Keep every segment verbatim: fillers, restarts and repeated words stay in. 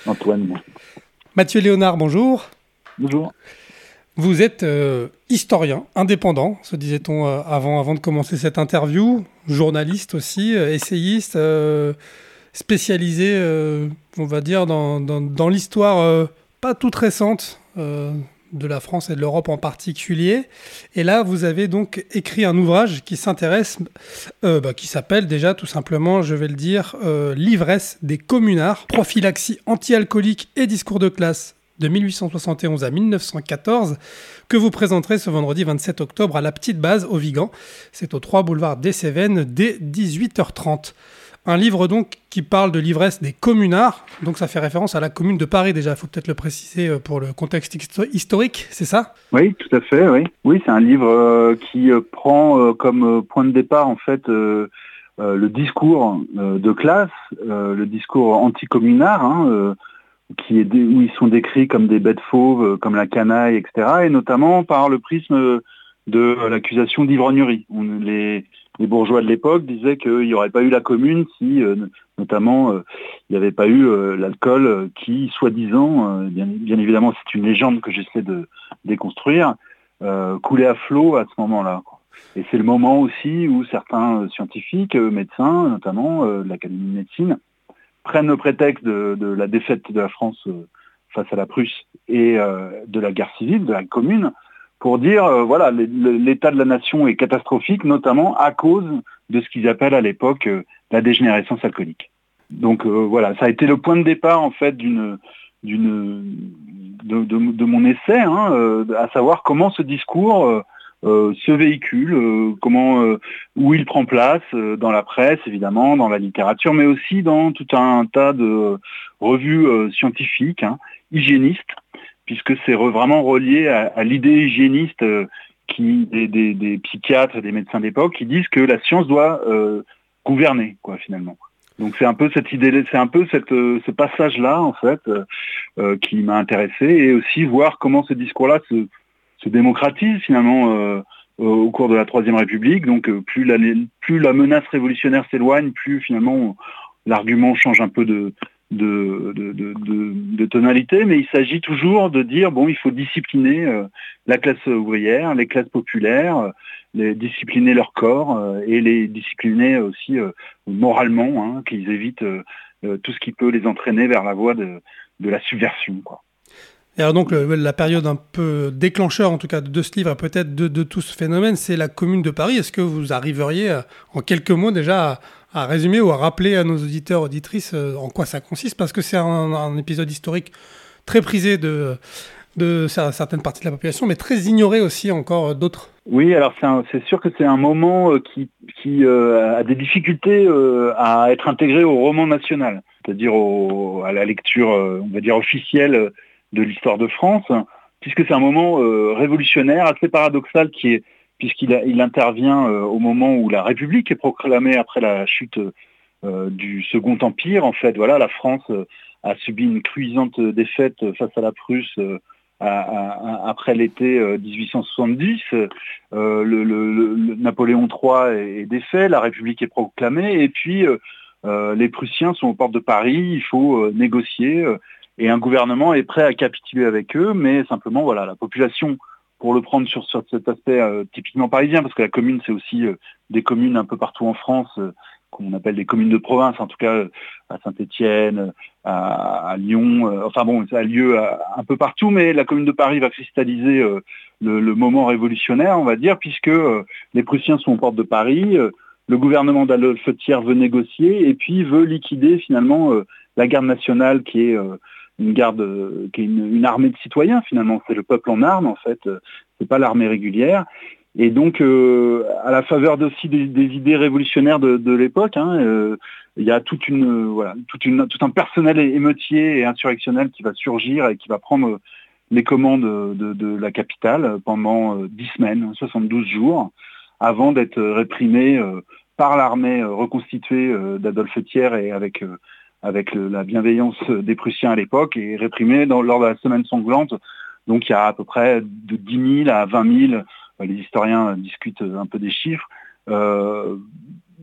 Antoine. Mathieu Léonard, bonjour. Bonjour. Vous êtes euh, historien, indépendant, se disait-on euh, avant, avant de commencer cette interview, journaliste aussi, euh, essayiste, euh, spécialisé, euh, on va dire, dans, dans, dans l'histoire euh, pas toute récente euh, de la France et de l'Europe en particulier. Et là, vous avez donc écrit un ouvrage qui s'intéresse, euh, bah, qui s'appelle déjà tout simplement, je vais le dire, euh, L'ivresse des communards, prophylaxie anti-alcoolique et discours de classe de mille huit cent soixante et onze à mille neuf cent quatorze, que vous présenterez ce vendredi vingt-sept octobre à la Petite Base au Vigan. C'est au trois boulevard des Cévennes dès dix-huit heures trente. Un livre donc qui parle de l'ivresse des communards, donc ça fait référence à la commune de Paris déjà, il faut peut-être le préciser pour le contexte historique, c'est ça ? Oui, tout à fait, oui. Oui, c'est un livre euh, qui euh, prend euh, comme euh, point de départ en fait euh, euh, le discours euh, de classe, euh, le discours anti-communard, hein, euh, qui est dé- où ils sont décrits comme des bêtes fauves, euh, comme la canaille, et cetera, et notamment par le prisme de l'accusation d'ivrognerie. On, les, les bourgeois de l'époque disaient qu'il n'y aurait pas eu la commune si, euh, notamment, euh, il n'y avait pas eu euh, l'alcool euh, qui, soi-disant, euh, bien, bien évidemment c'est une légende que j'essaie de déconstruire, euh, coulait à flot à ce moment-là, quoi. Et c'est le moment aussi où certains scientifiques, euh, médecins, notamment euh, de l'Académie de médecine, prennent le prétexte de, de la défaite de la France euh, face à la Prusse et euh, de la guerre civile, de la commune, pour dire, euh, voilà, l'état de la nation est catastrophique, notamment à cause de ce qu'ils appellent à l'époque euh, la dégénérescence alcoolique. Donc euh, voilà, ça a été le point de départ en fait d'une, d'une, de, de, de mon essai, hein, euh, à savoir comment ce discours euh, euh, se véhicule, euh, comment, euh, où il prend place euh, dans la presse évidemment, dans la littérature, mais aussi dans tout un tas de revues euh, scientifiques, hein, hygiénistes, puisque c'est re, vraiment relié à, à l'idée hygiéniste euh, qui, des, des, des psychiatres et des médecins d'époque qui disent que la science doit euh, gouverner, quoi, finalement. Donc c'est un peu cette idée, c'est un peu cette, euh, ce passage-là en fait euh, euh, qui m'a intéressé, et aussi voir comment ce discours-là se, se démocratise finalement euh, au cours de la Troisième République. Donc euh, plus la, plus la menace révolutionnaire s'éloigne, plus finalement l'argument change un peu de De, de, de, de, de tonalité, mais il s'agit toujours de dire, bon, il faut discipliner euh, la classe ouvrière, les classes populaires, euh, les, discipliner leur corps euh, et les discipliner aussi euh, moralement, hein, qu'ils évitent euh, euh, tout ce qui peut les entraîner vers la voie de, de la subversion, quoi. Et alors donc le, la période un peu déclencheur en tout cas de ce livre, peut-être de, de tout ce phénomène, c'est la Commune de Paris. Est-ce que vous arriveriez à, en quelques mots déjà à, à résumer ou à rappeler à nos auditeurs, auditrices euh, en quoi ça consiste? Parce que c'est un, un épisode historique très prisé de, de certaines parties de la population, mais très ignoré aussi encore d'autres. Oui, alors c'est, un, c'est sûr que c'est un moment euh, qui, qui euh, a des difficultés euh, à être intégré au roman national, c'est-à-dire au, à la lecture, euh, on va dire, officielle de l'histoire de France, puisque c'est un moment euh, révolutionnaire, assez paradoxal, qui est, puisqu'il a, il intervient euh, au moment où la République est proclamée après la chute euh, du Second Empire. En fait, voilà, la France euh, a subi une cuisante défaite face à la Prusse euh, à, à, après l'été euh, dix-huit cent soixante-dix. Euh, le, le, le Napoléon trois est, est défait, la République est proclamée, et puis euh, euh, les Prussiens sont aux portes de Paris, il faut euh, négocier. Euh, Et un gouvernement est prêt à capituler avec eux, mais simplement, voilà, la population, pour le prendre sur, sur cet aspect euh, typiquement parisien, parce que la commune, c'est aussi euh, des communes un peu partout en France, euh, qu'on appelle des communes de province, en tout cas euh, à Saint-Étienne, à, à Lyon, euh, enfin bon, ça a lieu à, un peu partout, mais la commune de Paris va cristalliser euh, le, le moment révolutionnaire, on va dire, puisque euh, les Prussiens sont aux portes de Paris, euh, le gouvernement d'Adolphe Thiers veut négocier, et puis veut liquider finalement euh, la garde nationale qui est... Euh, une garde euh, qui est une, une armée de citoyens finalement, c'est le peuple en armes en fait, euh, c'est pas l'armée régulière. Et donc euh, à la faveur aussi des, des idées révolutionnaires de, de l'époque, hein, euh, il y a toute une euh, voilà toute une tout un personnel émeutier et insurrectionnel qui va surgir et qui va prendre les commandes de, de la capitale pendant euh, dix semaines, soixante-douze jours, avant d'être réprimé euh, par l'armée reconstituée euh, d'Adolphe Thiers et avec euh, avec le, la bienveillance des Prussiens à l'époque, et réprimé dans, lors de la semaine sanglante. Donc il y a à peu près de dix mille à vingt mille, les historiens discutent un peu des chiffres, euh,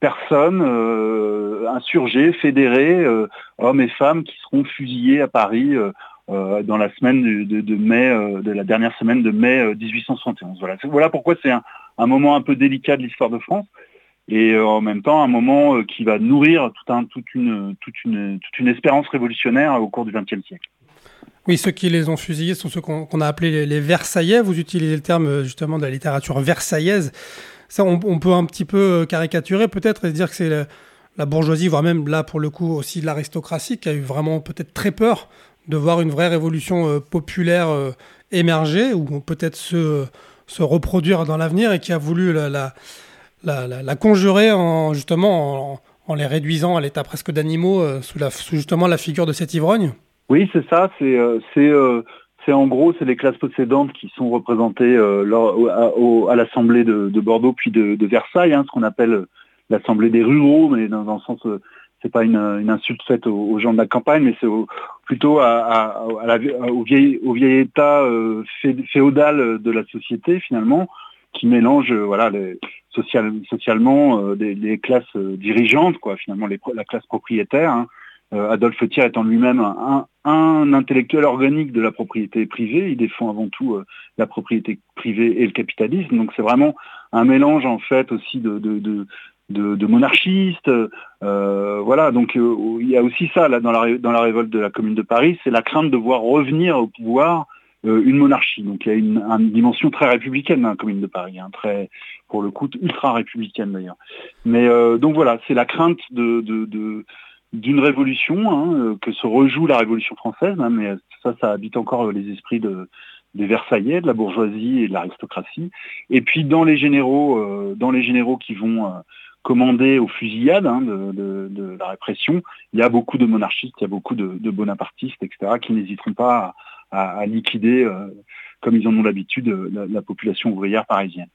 personnes euh, insurgées, fédérées, euh, hommes et femmes qui seront fusillés à Paris euh, euh, dans la semaine de, de, de mai, euh, de la dernière semaine de mai euh, dix-huit cent soixante et onze. Voilà, voilà pourquoi c'est un, un moment un peu délicat de l'histoire de France et euh, en même temps un moment euh, qui va nourrir tout un, toute, une, toute, une, toute une espérance révolutionnaire au cours du vingtième siècle. Oui, ceux qui les ont fusillés sont ceux qu'on, qu'on a appelés les, les Versaillais. Vous utilisez le terme justement de la littérature versaillaise. Ça, on, on peut un petit peu caricaturer peut-être et dire que c'est la, la bourgeoisie, voire même là pour le coup aussi l'aristocratie qui a eu vraiment peut-être très peur de voir une vraie révolution euh, populaire euh, émerger ou peut-être se, se reproduire dans l'avenir et qui a voulu la, la, la, la, la conjurer en, justement en, en les réduisant à l'état presque d'animaux euh, sous, la, sous justement la figure de cet ivrogne. Oui, c'est ça. C'est, euh, c'est, euh, c'est en gros, c'est les classes possédantes qui sont représentées euh, lors, à, au, à l'Assemblée de, de Bordeaux puis de, de Versailles, hein, ce qu'on appelle l'Assemblée des ruraux, mais dans, dans le sens, euh, c'est pas une, une insulte faite aux, aux gens de la campagne, mais c'est au, plutôt à, à, à la, au, vieil, au vieil état euh, fé, féodal de la société finalement, qui mélange, euh, voilà, les, social, socialement euh, des, des classes euh, dirigeantes, quoi, finalement les, la classe propriétaire. Hein. Euh, Adolphe Thiers étant lui-même un, un, un intellectuel organique de la propriété privée, il défend avant tout euh, la propriété privée et le capitalisme. Donc c'est vraiment un mélange en fait aussi de, de, de, de, de monarchistes. Euh, voilà, donc euh, il y a aussi ça là dans la, dans la révolte de la Commune de Paris, c'est la crainte de voir revenir au pouvoir euh, une monarchie. Donc il y a une, une dimension très républicaine dans la Commune de Paris, hein, très pour le coup ultra républicaine d'ailleurs. Mais euh, donc voilà, c'est la crainte de, de, de d'une révolution, hein, que se rejoue la Révolution française, hein, mais ça, ça habite encore les esprits de, des Versaillais, de la bourgeoisie et de l'aristocratie. Et puis dans les généraux, euh, dans les généraux qui vont euh, commander aux fusillades hein, de, de, de la répression, il y a beaucoup de monarchistes, il y a beaucoup de, de bonapartistes, et cetera, qui n'hésiteront pas à, à, à liquider, euh, comme ils en ont l'habitude, la, la population ouvrière parisienne.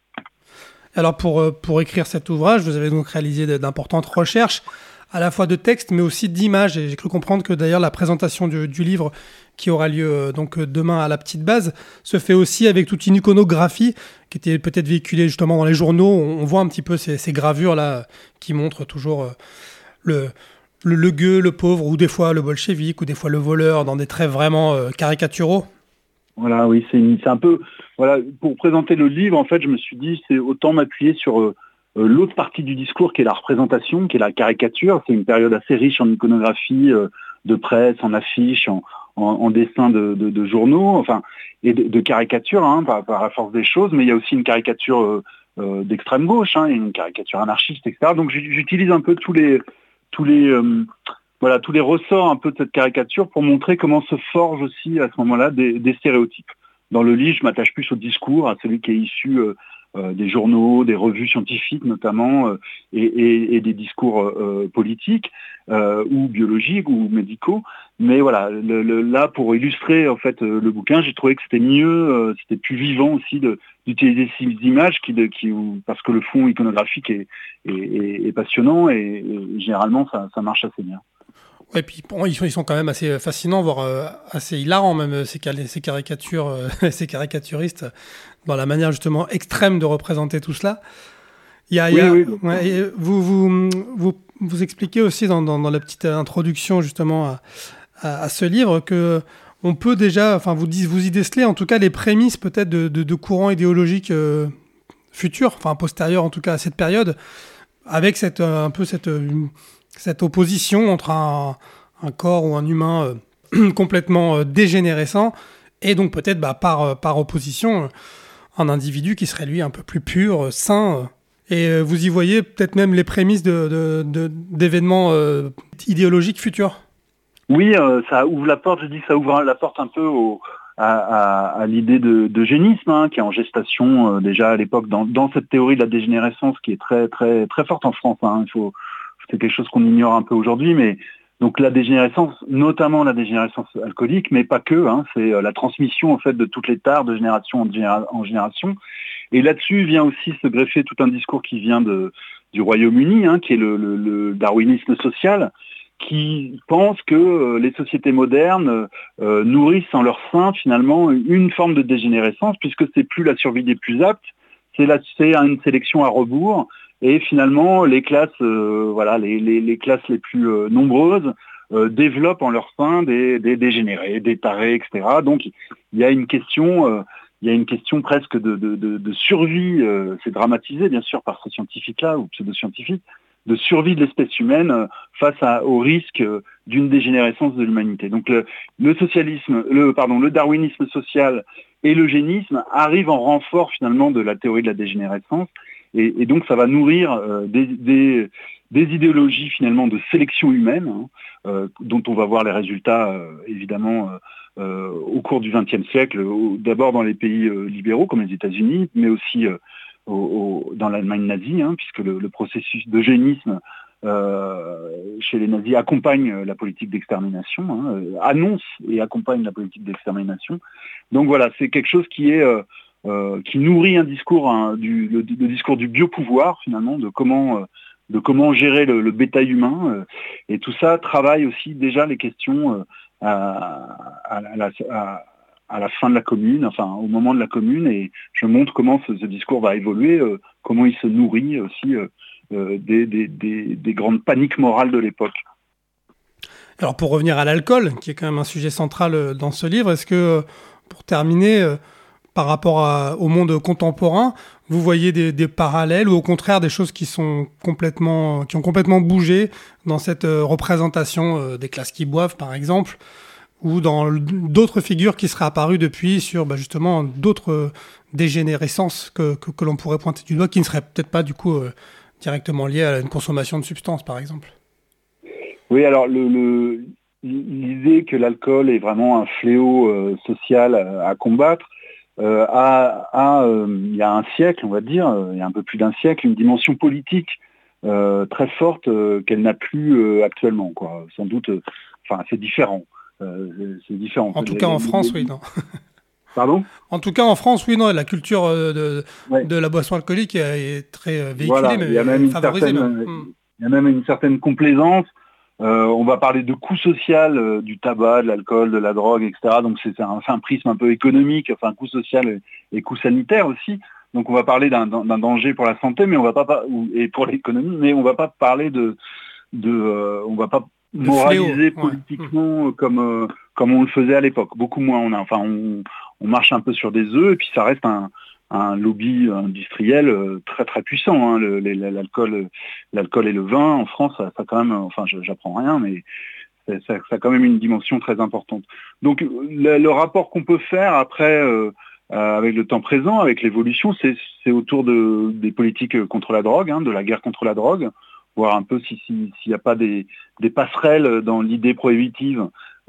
Alors pour, pour écrire cet ouvrage, vous avez donc réalisé d'importantes recherches, à la fois de texte, mais aussi d'images. Et j'ai cru comprendre que d'ailleurs la présentation du, du livre qui aura lieu euh, donc demain à la Petite Base se fait aussi avec toute une iconographie qui était peut-être véhiculée justement dans les journaux. On, on voit un petit peu ces, ces gravures-là qui montrent toujours euh, le, le, le gueux, le pauvre, ou des fois le bolchevique, ou des fois le voleur, dans des traits vraiment euh, caricaturaux. Voilà, oui, c'est, une, c'est un peu... Voilà, pour présenter le livre, en fait, je me suis dit, c'est autant m'appuyer sur... Euh, Euh, l'autre partie du discours qui est la représentation, qui est la caricature. C'est une période assez riche en iconographie, euh, de presse, en affiches, en, en, en dessins de, de, de journaux, enfin, et de, de caricatures hein, par, par la force des choses, mais il y a aussi une caricature euh, euh, d'extrême gauche, hein, une caricature anarchiste, et cetera. Donc j'utilise un peu tous les tous les euh, voilà tous les ressorts un peu de cette caricature pour montrer comment se forgent aussi à ce moment-là des, des stéréotypes. Dans le livre, je m'attache plus au discours, à celui qui est issu euh, Euh, des journaux, des revues scientifiques notamment, euh, et, et, et des discours euh, politiques euh, ou biologiques ou médicaux. Mais voilà, le, le, là pour illustrer en fait euh, le bouquin, j'ai trouvé que c'était mieux, euh, c'était plus vivant aussi de, d'utiliser ces images qui, de, qui, parce que le fond iconographique est, est, est, est passionnant et, et généralement ça, ça marche assez bien. Et puis bon, ils, sont, ils sont quand même assez fascinants, voire euh, assez hilarants même, ces, ces caricatures, euh, ces caricaturistes, dans la manière justement extrême de représenter tout cela. Il y a, oui, il y a, oui. Ouais, vous, vous, vous, vous expliquez aussi dans, dans, dans la petite introduction justement à, à, à ce livre que on peut déjà, enfin vous, vous y décelez en tout cas les prémices peut-être de, de, de courants idéologiques euh, futurs, enfin postérieurs en tout cas à cette période, avec cette, un peu cette... Une, cette opposition entre un, un corps ou un humain euh, complètement euh, dégénérescent et donc peut-être bah, par, par opposition un individu qui serait lui un peu plus pur, euh, sain. Et euh, vous y voyez peut-être même les prémices de, de, de, d'événements euh, idéologiques futurs. Oui, euh, ça ouvre la porte, je dis que ça ouvre la porte un peu au, à, à, à l'idée de, d'eugénisme hein, qui est en gestation euh, déjà à l'époque dans, dans cette théorie de la dégénérescence qui est très, très, très forte en France. Hein, il faut... C'est quelque chose qu'on ignore un peu aujourd'hui, mais donc la dégénérescence, notamment la dégénérescence alcoolique, mais pas que, hein, c'est la transmission en fait de toutes les tares de génération en, généra- en génération. Et là-dessus vient aussi se greffer tout un discours qui vient de, du Royaume-Uni, hein, qui est le, le, le darwinisme social, qui pense que euh, les sociétés modernes euh, nourrissent en leur sein finalement une forme de dégénérescence, puisque c'est plus la survie des plus aptes, c'est, la, c'est une sélection à rebours. Et finalement, les classes, euh, voilà, les, les, les classes les plus euh, nombreuses euh, développent en leur sein des, des dégénérés, des tarés, et cetera. Donc, il y a une question, euh, il y a une question presque de, de, de, de survie. Euh, c'est dramatisé, bien sûr, par ces scientifiques-là ou pseudo-scientifiques, de survie de l'espèce humaine euh, face à, au risque euh, d'une dégénérescence de l'humanité. Donc, le, le socialisme, le pardon, le darwinisme social et l'eugénisme arrivent en renfort finalement de la théorie de la dégénérescence. Et, et donc ça va nourrir euh, des, des, des idéologies finalement de sélection humaine, hein, euh, dont on va voir les résultats euh, évidemment euh, euh, au cours du vingtième siècle, au, d'abord dans les pays euh, libéraux comme les États-Unis, mais aussi euh, au, au, dans l'Allemagne nazie, hein, puisque le, le processus d'eugénisme euh, chez les nazis accompagne la politique d'extermination, hein, euh, annonce et accompagne la politique d'extermination. Donc voilà, c'est quelque chose qui est euh, Euh, qui nourrit un discours, hein, du, le, le discours du biopouvoir finalement, de comment, euh, de comment gérer le, le bétail humain. Euh, et tout ça travaille aussi déjà les questions euh, à, à, à, la, à, à la fin de la commune, enfin au moment de la commune, et je montre comment ce, ce discours va évoluer, euh, comment il se nourrit aussi euh, euh, des, des, des, des grandes paniques morales de l'époque. Alors pour revenir à l'alcool, qui est quand même un sujet central dans ce livre, est-ce que, pour terminer, euh, par rapport à, au monde contemporain, vous voyez des, des parallèles ou au contraire des choses qui sont complètement, qui ont complètement bougé dans cette euh, représentation euh, des classes qui boivent, par exemple, ou dans d'autres figures qui seraient apparues depuis sur bah, justement d'autres euh, dégénérescences que, que, que l'on pourrait pointer du doigt, qui ne seraient peut-être pas du coup euh, directement liées à une consommation de substances, par exemple. Oui, alors le, le, l'idée que l'alcool est vraiment un fléau euh, social à, à combattre, Euh, a, a euh, il y a un siècle, on va dire, euh, il y a un peu plus d'un siècle, une dimension politique euh, très forte euh, qu'elle n'a plus euh, actuellement, quoi. Sans doute, euh, enfin, c'est différent. Euh, c'est différent. En tout cas, en France, oui, non. Pardon ? En tout cas, en France, oui, non, la culture de, ouais. de la boisson alcoolique est très véhiculée, voilà, mais il y a même favorisée. Une certaine, même. Il y a même une certaine complaisance. Euh, on va parler de coût social euh, du tabac, de l'alcool, de la drogue, et cetera. Donc c'est un, c'est un prisme un peu économique, enfin coût social et, et coût sanitaire aussi. Donc on va parler d'un, d'un danger pour la santé, mais on va pas et pour l'économie, mais on va pas parler de, de euh, on va pas de moraliser fléau, politiquement ouais. comme euh, comme on le faisait à l'époque. Beaucoup moins. On a, enfin on, on marche un peu sur des œufs et puis ça reste un un lobby industriel très très puissant. Hein. Le, l'alcool, l'alcool et le vin en France, ça, ça quand même, enfin, je, j'apprends rien, mais ça, ça a quand même une dimension très importante. Donc, le, le rapport qu'on peut faire après, euh, avec le temps présent, avec l'évolution, c'est, c'est autour de, des politiques contre la drogue, hein, de la guerre contre la drogue, voir un peu si, si, s'il n'y a pas des, des passerelles dans l'idée prohibitive.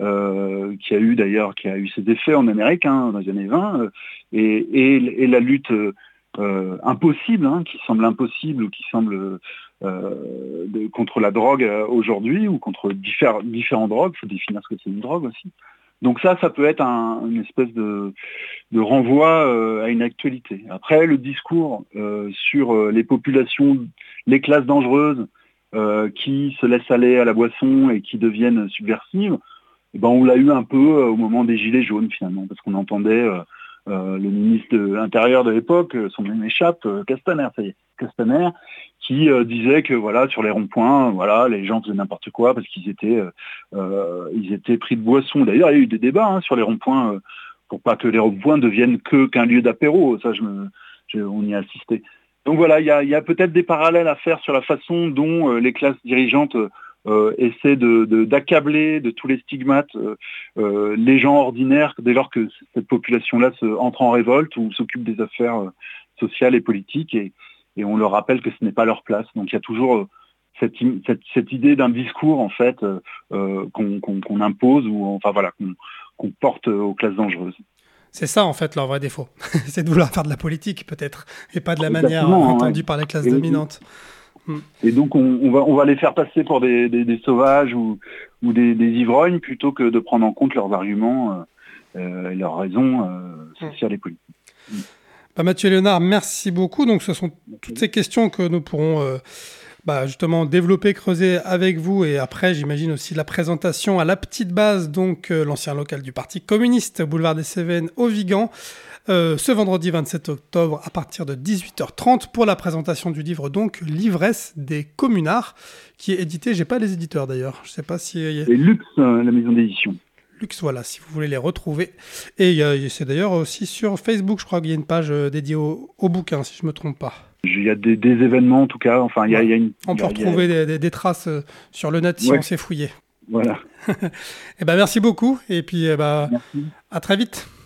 Euh, qui a eu d'ailleurs qui a eu ses effets en Amérique hein, dans les années vingt, euh, et, et, et la lutte euh, impossible, hein, qui semble impossible ou qui semble euh, de, contre la drogue euh, aujourd'hui ou contre diffère, différents drogues. Il faut définir ce que c'est une drogue aussi. Donc ça, ça peut être un, une espèce de, de renvoi euh, à une actualité. Après, le discours euh, sur euh, les populations, les classes dangereuses euh, qui se laissent aller à la boisson et qui deviennent subversives, eh ben, on l'a eu un peu euh, au moment des Gilets jaunes, finalement, parce qu'on entendait euh, euh, le ministre de l'Intérieur de l'époque, son nom m'échappe, euh, Castaner, ça y est, Castaner, qui euh, disait que voilà, sur les ronds-points, voilà, les gens faisaient n'importe quoi parce qu'ils étaient, euh, ils étaient pris de boisson. D'ailleurs, il y a eu des débats hein, sur les ronds-points euh, pour pas que les ronds-points deviennent que qu'un lieu d'apéro. Ça, je me, je, on y a assisté. Donc voilà, il y a, il y a peut-être des parallèles à faire sur la façon dont euh, les classes dirigeantes euh, Euh, essaie de, de, d'accabler de tous les stigmates euh, euh, les gens ordinaires dès lors que cette population-là se, entre en révolte ou s'occupe des affaires euh, sociales et politiques et, et on leur rappelle que ce n'est pas leur place. Donc il y a toujours euh, cette, cette, cette idée d'un discours en fait euh, euh, qu'on, qu'on, qu'on impose ou enfin voilà qu'on, qu'on porte aux classes dangereuses. C'est ça, en fait, leur vrai défaut. C'est de vouloir faire de la politique, peut-être, et pas de la Exactement, manière entendue ouais. par les classes et, dominantes. Et donc, on, on, va, on va les faire passer pour des, des, des sauvages ou, ou des, des ivrognes plutôt que de prendre en compte leurs arguments euh, et leurs raisons euh, sociales et politiques. Bah, Mathieu Léonard, merci beaucoup. Donc, ce sont toutes ces questions que nous pourrons euh, bah, justement développer, creuser avec vous. Et après, j'imagine aussi la présentation à la petite base, donc euh, l'ancien local du Parti communiste, boulevard des Cévennes au Vigan. Euh, ce vendredi vingt-sept octobre à partir de dix-huit heures trente pour la présentation du livre donc L'ivresse des communards qui est édité, j'ai pas les éditeurs d'ailleurs, je sais pas si... Et Lux, euh, la maison d'édition. Lux, voilà, si vous voulez les retrouver. Et euh, c'est d'ailleurs aussi sur Facebook, je crois qu'il y a une page euh, dédiée au, au bouquin, si je me trompe pas. Il y a des, des événements en tout cas, enfin il y a, ouais. il y a une... On il y peut a, retrouver il y a... des, des, des traces euh, sur le net si ouais. on s'est fouillé. Voilà. Et ben merci beaucoup et puis eh ben, à très vite.